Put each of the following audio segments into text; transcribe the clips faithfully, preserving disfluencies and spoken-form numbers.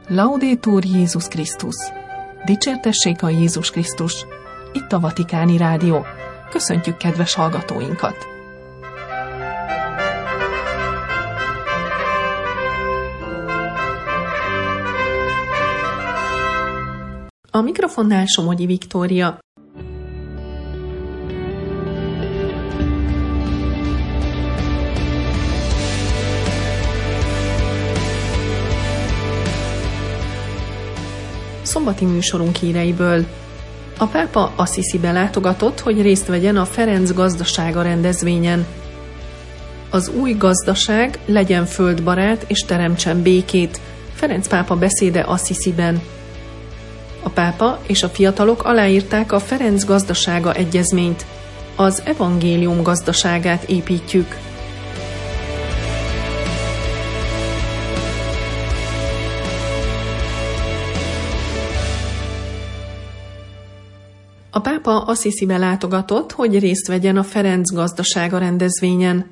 Laudetur Jézus Krisztus! Dicsértessék a Jézus Krisztus! Itt a Vatikáni Rádió. Köszöntjük kedves hallgatóinkat! A mikrofonnál Somogyi Viktória. Szombati műsorunk híreiből. A pápa Assisibe látogatott, hogy részt vegyen a Ferenc gazdasága rendezvényen. Az új gazdaság legyen földbarát és teremtsen békét. Ferenc pápa beszéde Assisiben. A pápa és a fiatalok aláírták a Ferenc gazdasága egyezményt. Az evangélium gazdaságát építjük. A pápa Assisibe látogatott, hogy részt vegyen a Ferenc gazdasága rendezvényen.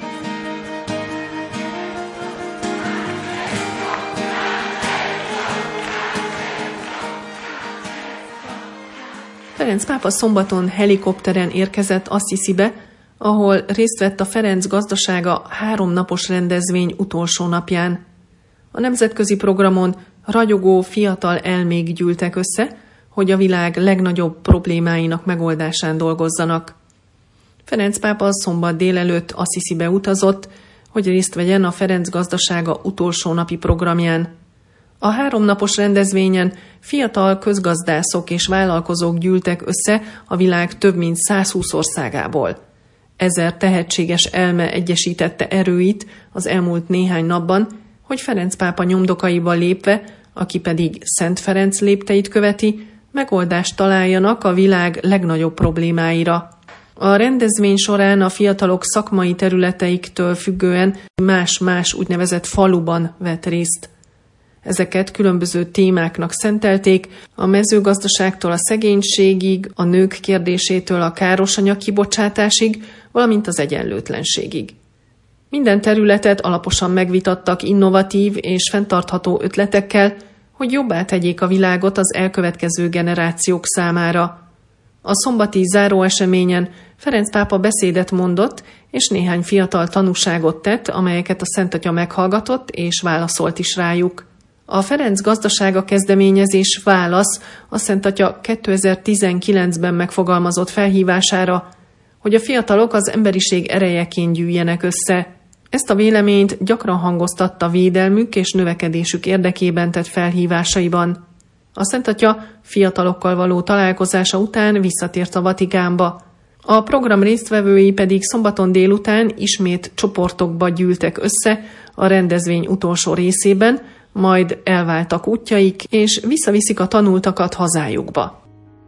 Ferenc pápa szombaton helikopteren érkezett Assisibe, ahol részt vett a Ferenc gazdasága háromnapos rendezvény utolsó napján. A nemzetközi programon ragyogó fiatal elmék gyűltek össze, hogy a világ legnagyobb problémáinak megoldásán dolgozzanak. Ferenc pápa szombat délelőtt Assisibe utazott, hogy részt vegyen a Ferenc gazdasága utolsó napi programján. A háromnapos rendezvényen fiatal közgazdászok és vállalkozók gyűltek össze a világ több mint százhúsz országából. Ezer tehetséges elme egyesítette erőit az elmúlt néhány napban, hogy Ferenc pápa nyomdokaiba lépve, aki pedig Szent Ferenc lépteit követi, megoldást találjanak a világ legnagyobb problémáira. A rendezvény során a fiatalok szakmai területeiktől függően más-más úgynevezett faluban vett részt. Ezeket különböző témáknak szentelték, a mezőgazdaságtól a szegénységig, a nők kérdésétől a károsanyag kibocsátásig, valamint az egyenlőtlenségig. Minden területet alaposan megvitattak innovatív és fenntartható ötletekkel, hogy jobbá tegyék a világot az elkövetkező generációk számára. A szombati záróeseményen Ferenc pápa beszédet mondott, és néhány fiatal tanúságot tett, amelyeket a Szent Atya meghallgatott, és válaszolt is rájuk. A Ferenc gazdasága kezdeményezés válasz a Szent Atya kétezer-tizenkilencben megfogalmazott felhívására, hogy a fiatalok az emberiség erejeként gyűjjenek össze. Ezt a véleményt gyakran hangoztatta védelmük és növekedésük érdekében tett felhívásaiban. A Szent Atya fiatalokkal való találkozása után visszatért a Vatikánba. A program résztvevői pedig szombaton délután ismét csoportokba gyűltek össze a rendezvény utolsó részében, majd elváltak útjaik, és visszaviszik a tanultakat hazájukba.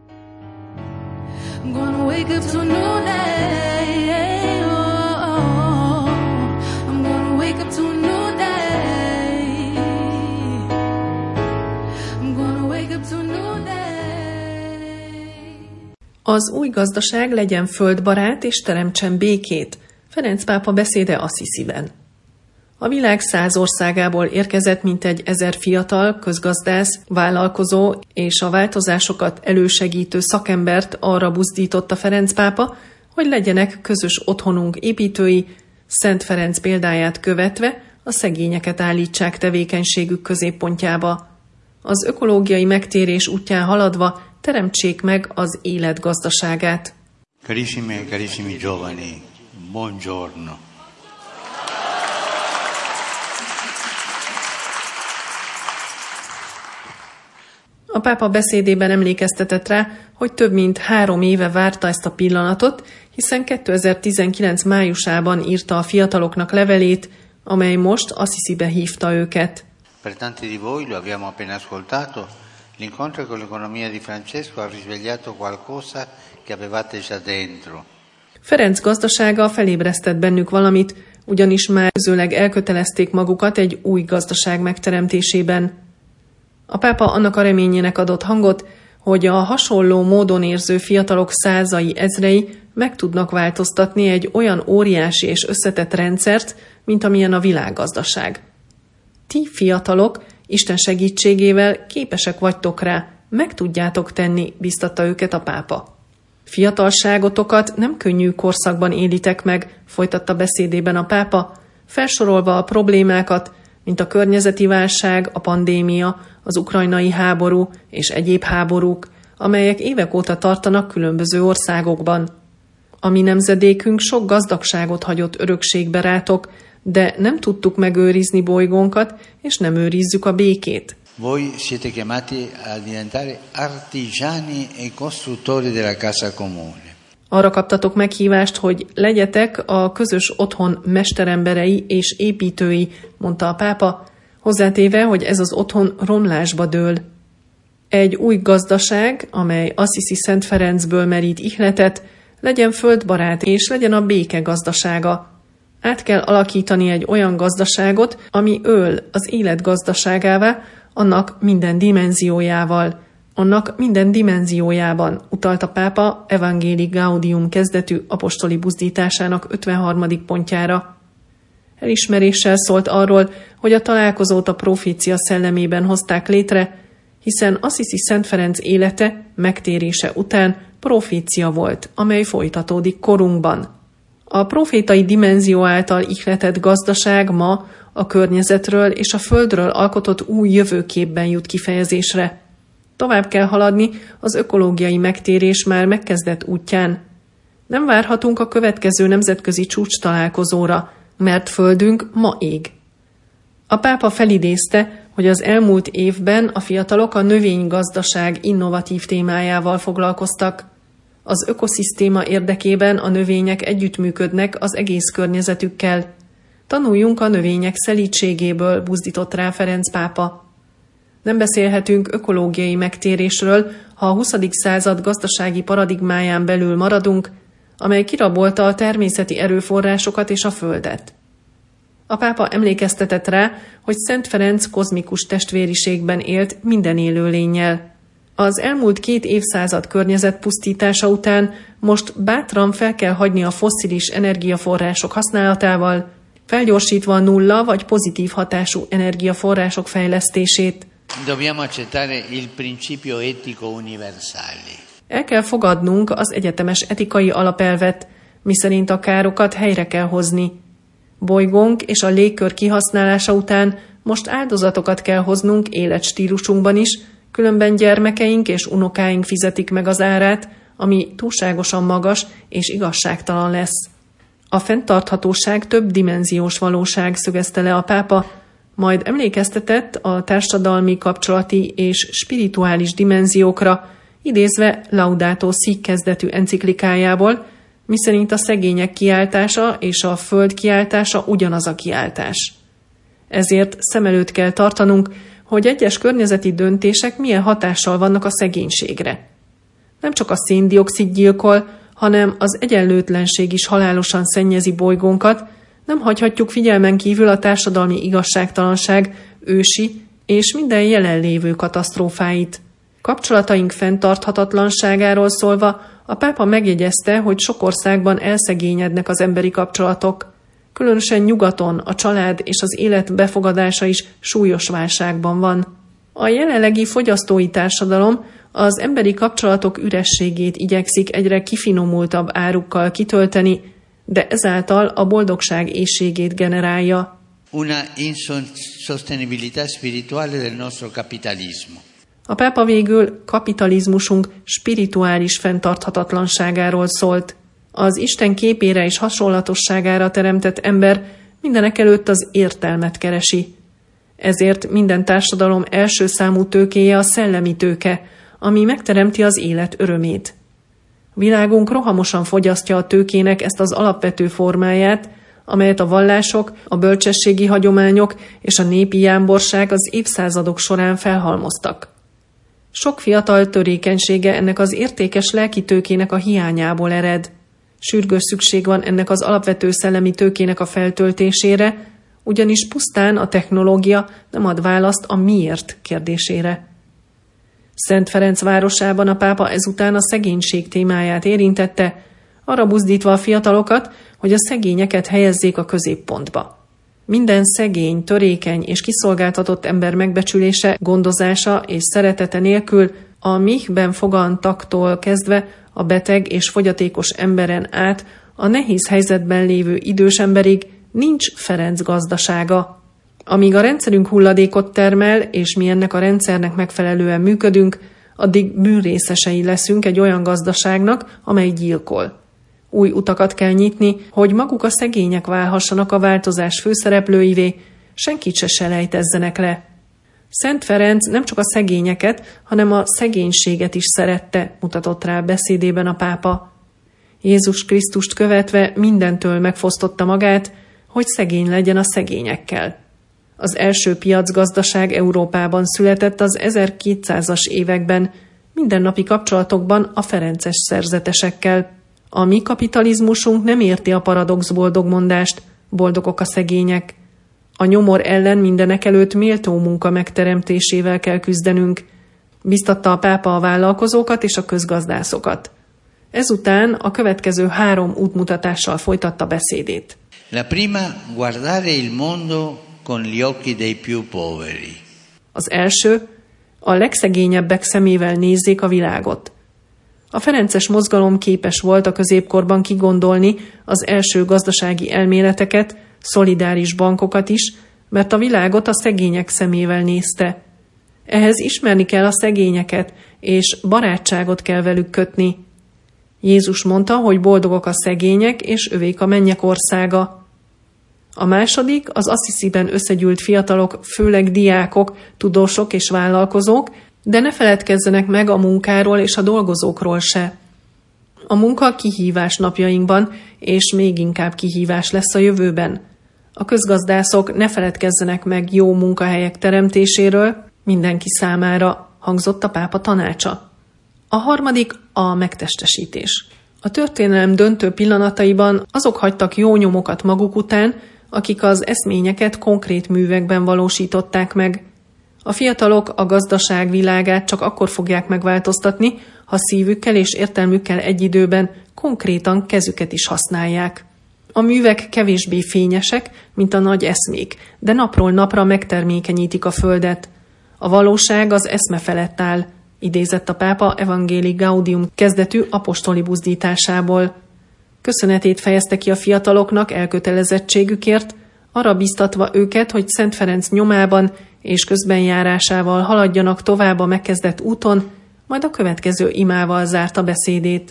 Az új gazdaság legyen földbarát és teremtsen békét. Ferenc pápa beszéde Assisiben. A világ száz országából érkezett mintegy ezer fiatal, közgazdász, vállalkozó és a változásokat elősegítő szakembert arra buzdította Ferenc pápa, hogy legyenek közös otthonunk építői, Szent Ferenc példáját követve a szegényeket állítsák tevékenységük középpontjába. Az ökológiai megtérés útján haladva teremtsék meg az élet gazdaságát. Carissime e carissimi giovani, buongiorno. A pápa beszédében emlékeztetett rá, hogy több mint három éve várta ezt a pillanatot, hiszen kétezer-tizenkilenc májusában írta a fiataloknak levelét, amely most Assisibe hívta őket. Per tanti di voi, lo abbiamo appena ascoltato, l'incontro con l'economia di Francesco ha risvegliato qualcosa che avevate già dentro. Ferenc gazdasága felébresztett bennük valamit, ugyanis már közöleg elkötelezték magukat egy új gazdaság megteremtésében. A pápa annak a reményének adott hangot, hogy a hasonló módon érző fiatalok százai, ezrei meg tudnak változtatni egy olyan óriási és összetett rendszert, mint amilyen a világgazdaság. Ti fiatalok Isten segítségével képesek vagytok rá, meg tudjátok tenni, biztatta őket a pápa. Fiatalságotokat nem könnyű korszakban élitek meg, folytatta beszédében a pápa, felsorolva a problémákat, mint a környezeti válság, a pandémia, az ukrajnai háború és egyéb háborúk, amelyek évek óta tartanak különböző országokban. A mi nemzedékünk sok gazdagságot hagyott örökségbe rátok, de nem tudtuk megőrizni bolygónkat, és nem őrizzük a békét. Voi siete chiamati a diventare artigiani e costruttori della casa comune. Arra kaptatok meghívást, hogy legyetek a közös otthon mesteremberei és építői, mondta a pápa, hozzátéve, hogy ez az otthon romlásba dől. Egy új gazdaság, amely Assisi Szent Ferencből merít ihletet, legyen földbarát és legyen a béke gazdasága. Át kell alakítani egy olyan gazdaságot, ami öl az élet gazdaságává, annak minden dimenziójával. Annak minden dimenziójában, utalt a pápa Evangelii Gaudium kezdetű apostoli buzdításának ötvenharmadik pontjára. Elismeréssel szólt arról, hogy a találkozót a profécia szellemében hozták létre, hiszen Assisi Szent Ferenc élete, megtérése után profécia volt, amely folytatódik korunkban. A profétai dimenzió által ihletett gazdaság ma a környezetről és a földről alkotott új jövőképben jut kifejezésre. Tovább kell haladni az ökológiai megtérés már megkezdett útján. Nem várhatunk a következő nemzetközi csúcs találkozóra, mert földünk ma ég. A pápa felidézte, hogy az elmúlt évben a fiatalok a növénygazdaság innovatív témájával foglalkoztak. Az ökoszisztéma érdekében a növények együttműködnek az egész környezetükkel. Tanuljunk a növények szelídségéből, buzdított rá Ferenc pápa. Nem beszélhetünk ökológiai megtérésről, ha a huszadik század gazdasági paradigmáján belül maradunk, amely kirabolta a természeti erőforrásokat és a földet. A pápa emlékeztetett rá, hogy Szent Ferenc kozmikus testvériségben élt minden élőlénnyel. Az elmúlt két évszázad környezetpusztítása után most bátran fel kell hagyni a fosszilis energiaforrások használatával, felgyorsítva a nulla vagy pozitív hatású energiaforrások fejlesztését. Dobbiamo accettare il principio etico universale. El kell fogadnunk az egyetemes etikai alapelvet, miszerint a károkat helyre kell hozni. Bolygónk és a légkör kihasználása után most áldozatokat kell hoznunk életstílusunkban is, különben gyermekeink és unokáink fizetik meg az árát, ami túlságosan magas és igazságtalan lesz. A fenntarthatóság több dimenziós valóság, szögezte le a pápa, majd emlékeztetett a társadalmi, kapcsolati és spirituális dimenziókra, idézve Laudato Si kezdetű enciklikájából, miszerint a szegények kiáltása és a föld kiáltása ugyanaz a kiáltás. Ezért szem előtt kell tartanunk, hogy egyes környezeti döntések milyen hatással vannak a szegénységre. Nem csak a szén-dioxid gyilkol, hanem az egyenlőtlenség is halálosan szennyezi bolygónkat, nem hagyhatjuk figyelmen kívül a társadalmi igazságtalanság ősi és minden jelenlévő katasztrófáit. Kapcsolataink fenntarthatatlanságáról szólva, a pápa megjegyezte, hogy sok országban elszegényednek az emberi kapcsolatok. Különösen nyugaton a család és az élet befogadása is súlyos válságban van. A jelenlegi fogyasztói társadalom az emberi kapcsolatok ürességét igyekszik egyre kifinomultabb árukkal kitölteni, de ezáltal a boldogság éhségét generálja. Una insostenibilità spirituale del nostro capitalismo. A pápa végül kapitalizmusunk spirituális fenntarthatatlanságáról szólt. Az Isten képére és hasonlatosságára teremtett ember mindenekelőtt az értelmet keresi. Ezért minden társadalom első számú tőkéje a szellemi tőke, ami megteremti az élet örömét. Világunk rohamosan fogyasztja a tőkének ezt az alapvető formáját, amelyet a vallások, a bölcsességi hagyományok és a népi jámborság az évszázadok során felhalmoztak. Sok fiatal törékenysége ennek az értékes lelki tőkének a hiányából ered. Sürgős szükség van ennek az alapvető szellemi tőkének a feltöltésére, ugyanis pusztán a technológia nem ad választ a miért kérdésére. Szent Ferenc városában a pápa ezután a szegénység témáját érintette, arra buzdítva a fiatalokat, hogy a szegényeket helyezzék a középpontba. Minden szegény, törékeny és kiszolgáltatott ember megbecsülése, gondozása és szeretete nélkül a Michben fogantaktól kezdve a beteg és fogyatékos emberen át a nehéz helyzetben lévő idős emberig nincs Ferenc gazdasága. Amíg a rendszerünk hulladékot termel, és mi ennek a rendszernek megfelelően működünk, addig bűnrészesei leszünk egy olyan gazdaságnak, amely gyilkol. Új utakat kell nyitni, hogy maguk a szegények válhassanak a változás főszereplőivé, senkit se selejtezzenek le. Szent Ferenc nem csak a szegényeket, hanem a szegénységet is szerette, mutatott rá beszédében a pápa. Jézus Krisztust követve mindentől megfosztotta magát, hogy szegény legyen a szegényekkel. Az első piacgazdaság Európában született az ezerkétszázas években, mindennapi kapcsolatokban a ferences szerzetesekkel. A mi kapitalizmusunk nem érti a paradox boldogmondást, boldogok a szegények. A nyomor ellen mindenekelőtt méltó munka megteremtésével kell küzdenünk, biztatta a pápa a vállalkozókat és a közgazdászokat. Ezután a következő három útmutatással folytatta beszédét. La prima, guardare il mondo con gli occhi dei più poveri. Az első, a legszegényebbek szemével nézzék a világot. A ferences mozgalom képes volt a középkorban kigondolni az első gazdasági elméleteket, szolidáris bankokat is, mert a világot a szegények szemével nézte. Ehhez ismerni kell a szegényeket, és barátságot kell velük kötni. Jézus mondta, hogy boldogok a szegények, és övék a mennyek országa. A második, az Assisiben összegyűlt fiatalok, főleg diákok, tudósok és vállalkozók, de ne feledkezzenek meg a munkáról és a dolgozókról se. A munka kihívás napjainkban, és még inkább kihívás lesz a jövőben. A közgazdászok ne feledkezzenek meg jó munkahelyek teremtéséről mindenki számára, hangzott a pápa tanácsa. A harmadik a megtestesítés. A történelem döntő pillanataiban azok hagytak jó nyomokat maguk után, akik az eszményeket konkrét művekben valósították meg. A fiatalok a gazdaság világát csak akkor fogják megváltoztatni, ha szívükkel és értelmükkel egy időben konkrétan kezüket is használják. A művek kevésbé fényesek, mint a nagy eszmék, de napról napra megtermékenyítik a földet. A valóság az eszme felett áll, idézett a pápa Evangelii Gaudium kezdetű apostoli buzdításából. Köszönetét fejezte ki a fiataloknak elkötelezettségükért, arra biztatva őket, hogy Szent Ferenc nyomában és közbenjárásával haladjanak tovább a megkezdett úton, majd a következő imával zárta beszédét.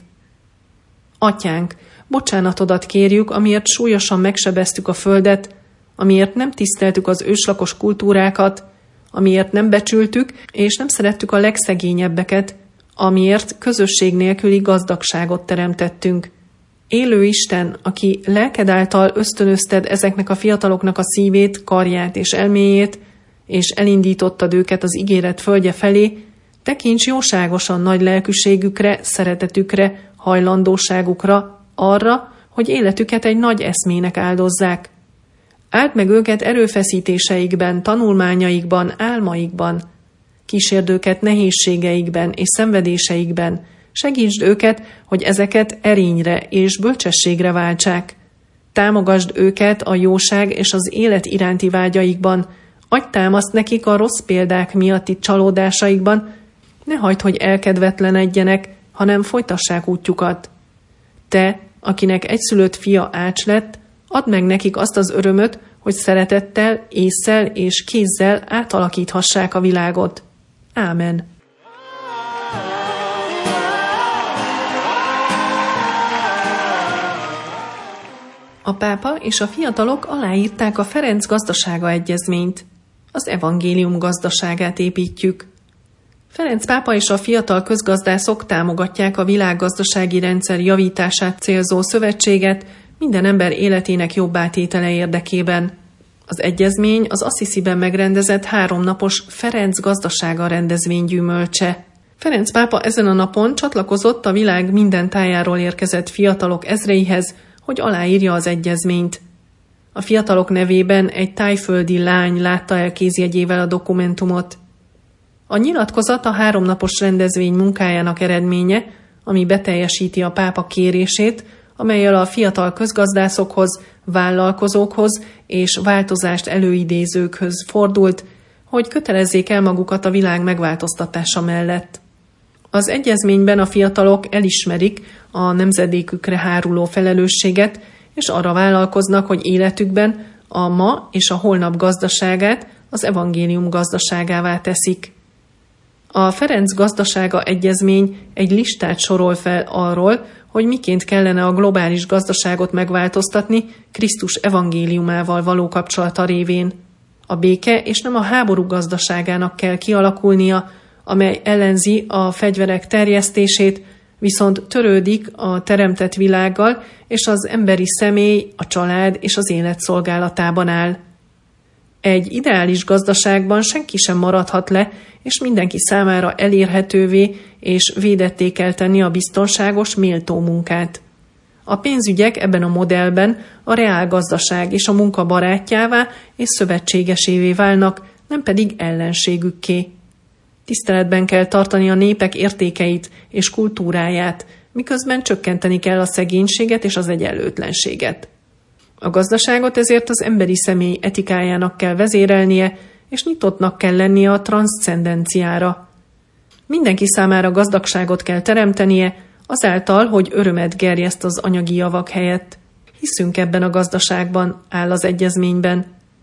Atyánk, bocsánatodat kérjük, amiért súlyosan megsebeztük a földet, amiért nem tiszteltük az őslakos kultúrákat, amiért nem becsültük és nem szerettük a legszegényebbeket, amiért közösség nélküli gazdagságot teremtettünk. Élő Isten, aki lelked által ösztönözted ezeknek a fiataloknak a szívét, karját és elméjét, és elindítottad őket az ígéret földje felé, tekints jóságosan nagy lelkűségükre, szeretetükre, hajlandóságukra, arra, hogy életüket egy nagy eszmének áldozzák. Áld meg őket erőfeszítéseikben, tanulmányaikban, álmaikban. Kísérd őket nehézségeikben és szenvedéseikben. Segítsd őket, hogy ezeket erényre és bölcsességre váltsák. Támogasd őket a jóság és az élet iránti vágyaikban. Adj támaszt nekik a rossz példák miatti csalódásaikban. Ne hagyd, hogy elkedvetlenedjenek, hanem folytassák útjukat. Te, akinek egyszülött fia ács lett, add meg nekik azt az örömöt, hogy szeretettel, ésszel és kézzel átalakíthassák a világot. Ámen. A pápa és a fiatalok aláírták a Ferenc gazdasága egyezményt. Az evangélium gazdaságát építjük. Ferenc pápa és a fiatal közgazdászok támogatják a világgazdasági rendszer javítását célzó szövetséget minden ember életének jobb átétele érdekében. Az egyezmény az Assisiben megrendezett háromnapos Ferenc gazdasága rendezvény gyümölcse. Ferenc pápa ezen a napon csatlakozott a világ minden tájáról érkezett fiatalok ezreihez, hogy aláírja az egyezményt. A fiatalok nevében egy tájföldi lány látta el kézjegyével a dokumentumot. A nyilatkozat a háromnapos rendezvény munkájának eredménye, ami beteljesíti a pápa kérését, amellyel a fiatal közgazdászokhoz, vállalkozókhoz és változást előidézőkhöz fordult, hogy kötelezzék el magukat a világ megváltoztatása mellett. Az egyezményben a fiatalok elismerik a nemzedékükre háruló felelősséget, és arra vállalkoznak, hogy életükben a ma és a holnap gazdaságát az evangélium gazdaságává teszik. A Ferenc gazdasága egyezmény egy listát sorol fel arról, hogy miként kellene a globális gazdaságot megváltoztatni Krisztus evangéliumával való kapcsolata révén. A béke és nem a háború gazdaságának kell kialakulnia, amely ellenzi a fegyverek terjesztését, viszont törődik a teremtett világgal, és az emberi személy, a család és az élet szolgálatában áll. Egy ideális gazdaságban senki sem maradhat le, és mindenki számára elérhetővé és védetté kell tenni a biztonságos, méltó munkát. A pénzügyek ebben a modellben a reálgazdaság és a munka barátjává és szövetségesévé válnak, nem pedig ellenségükké. Tiszteletben kell tartani a népek értékeit és kultúráját, miközben csökkenteni kell a szegénységet és az egyenlőtlenséget. A gazdaságot ezért az emberi személy etikájának kell vezérelnie, és nyitottnak kell lennie a transzcendenciára. Mindenki számára gazdagságot kell teremtenie, azáltal, hogy örömet gerjeszt az anyagi javak helyett. Hiszünk ebben a gazdaságban, áll az egyezményben.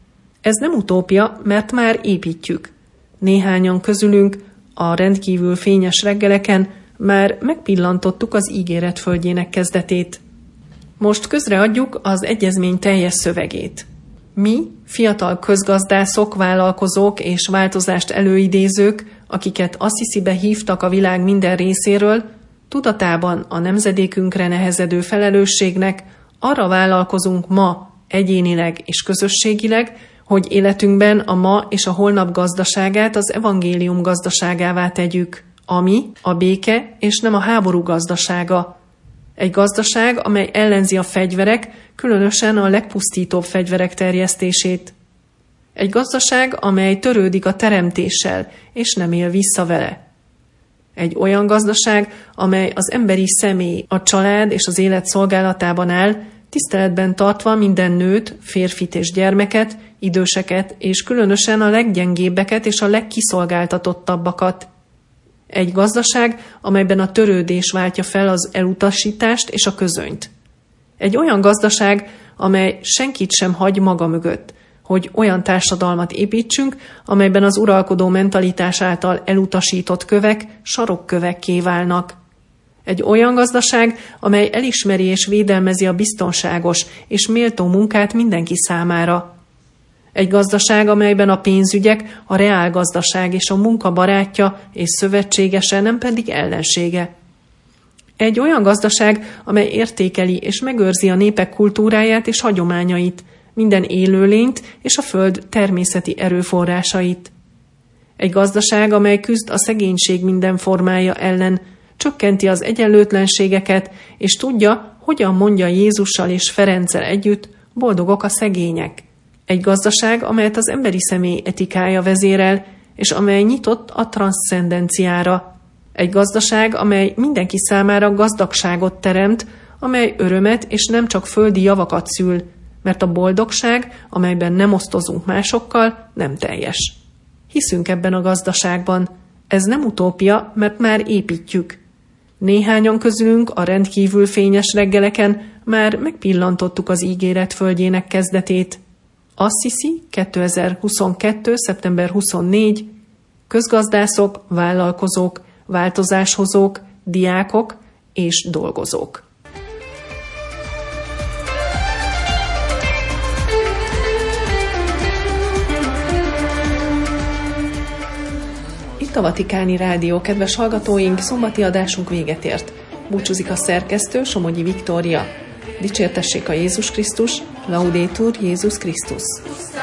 Ez nem utópia, mert már építjük. Néhányan közülünk a rendkívül fényes reggeleken már megpillantottuk az ígéret földjének kezdetét. Most közreadjuk az egyezmény teljes szövegét. Mi, fiatal közgazdászok, vállalkozók és változást előidézők, akiket Assisibe hívtak a világ minden részéről, tudatában a nemzedékünkre nehezedő felelősségnek arra vállalkozunk ma, egyénileg és közösségileg, hogy életünkben a ma és a holnap gazdaságát az evangélium gazdaságává tegyük, ami a béke és nem a háború gazdasága. Egy gazdaság, amely ellenzi a fegyverek, különösen a legpusztítóbb fegyverek terjesztését. Egy gazdaság, amely törődik a teremtéssel, és nem él vissza vele. Egy olyan gazdaság, amely az emberi személy, a család és az élet szolgálatában áll, tiszteletben tartva minden nőt, férfit és gyermeket, időseket, és különösen a leggyengébbeket és a legkiszolgáltatottabbakat. Egy gazdaság, amelyben a törődés váltja fel az elutasítást és a közönyt. Egy olyan gazdaság, amely senkit sem hagy maga mögött, hogy olyan társadalmat építsünk, amelyben az uralkodó mentalitás által elutasított kövek sarokkövekké válnak. Egy olyan gazdaság, amely elismeri és védelmezi a biztonságos és méltó munkát mindenki számára. Egy gazdaság, amelyben a pénzügyek, a reálgazdaság és a munka barátja és szövetségese, nem pedig ellensége. Egy olyan gazdaság, amely értékeli és megőrzi a népek kultúráját és hagyományait, minden élőlényt és a föld természeti erőforrásait. Egy gazdaság, amely küzd a szegénység minden formája ellen, csökkenti az egyenlőtlenségeket, és tudja, hogyan mondja Jézussal és Ferenccel együtt, boldogok a szegények. Egy gazdaság, amelyet az emberi személy etikája vezérel, és amely nyitott a transzcendenciára. Egy gazdaság, amely mindenki számára gazdagságot teremt, amely örömet és nem csak földi javakat szül, mert a boldogság, amelyben nem osztozunk másokkal, nem teljes. Hiszünk ebben a gazdaságban. Ez nem utópia, mert már építjük. Néhányan közülünk a rendkívül fényes reggeleken már megpillantottuk az ígéret földjének kezdetét. Assisi, kétezer-huszonkettő. szeptember huszonnégy. Közgazdászok, vállalkozók, változáshozók, diákok és dolgozók. Itt a Vatikáni Rádió, kedves hallgatóink, szombati adásunk véget ért. Búcsúzik a szerkesztő, Somogyi Viktória. Dicsértessék a Jézus Krisztus, Laudetur Jézus Krisztus.